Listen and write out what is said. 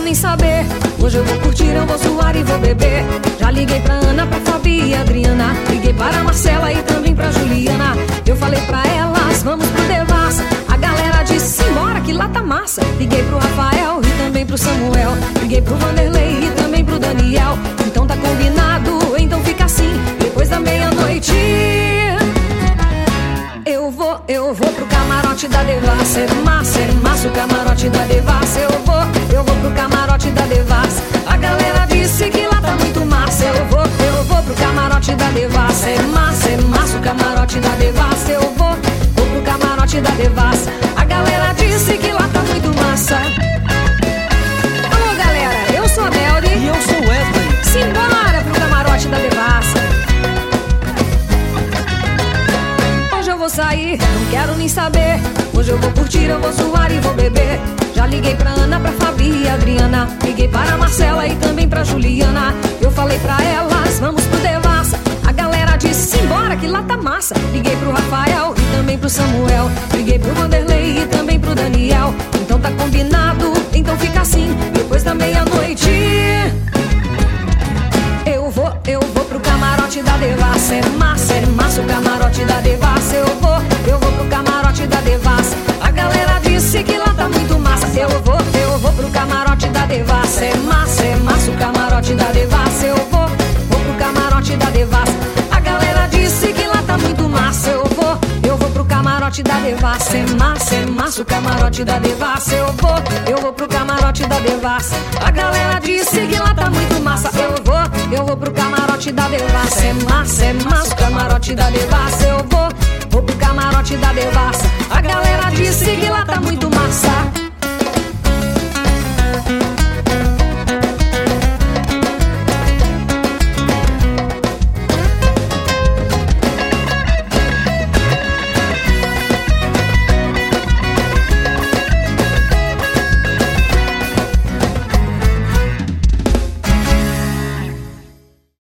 nem saber. Hoje eu vou curtir, eu vou suar e vou beber. Já liguei pra Ana, pra Fabi e Adriana. Liguei para Marcela e também pra Juliana. Eu falei pra elas, vamos pro Devassa. A galera disse, simbora que lá tá massa. Liguei pro Rafael e também pro Samuel. Liguei pro Vanderlei e também pro Daniel. Então tá combinado, então fica assim. Depois da meia-noite eu vou pro camarote da Devassa. É massa o camarote da Devassa. Eu vou pro camarote da Devassa. A galera disse que lá tá muito massa. Eu vou pro camarote da Devassa. É massa o camarote da Devassa. Eu vou pro camarote da Devassa. A galera disse que lá tá muito massa. Alô galera, eu sou a Melody. E eu sou o Wesley. Simbora pro camarote da Devassa. Hoje eu vou sair, não quero nem saber. Hoje eu vou curtir, eu vou suar e vou beber. Já liguei pra Ana, pra Fabi e Adriana. Liguei para Marcela e também pra Juliana. Eu falei pra elas, vamos pro Devassa. A galera disse, simbora que lá tá massa. Liguei pro Rafael e também pro Samuel. Liguei pro Vanderlei e também pro Daniel. Então tá combinado, então fica assim. Depois da meia-noite eu vou pro camarote da Devassa. É massa o camarote da Devassa. Eu vou pro camarote da Devassa. A galera disse que lá tá muito massa. Eu vou pro camarote da Devassa. É massa o camarote da Devassa. Eu vou pro camarote da Devassa. A galera disse que lá tá muito massa. Eu vou pro camarote da Devassa. É massa o camarote da Devassa. Eu vou pro camarote da Devassa. A galera disse que lá tá muito massa. Eu vou pro camarote da Devassa. É massa o camarote da Devassa. Eu vou pro camarote da Devassa. A galera disse que lá tá muito massa.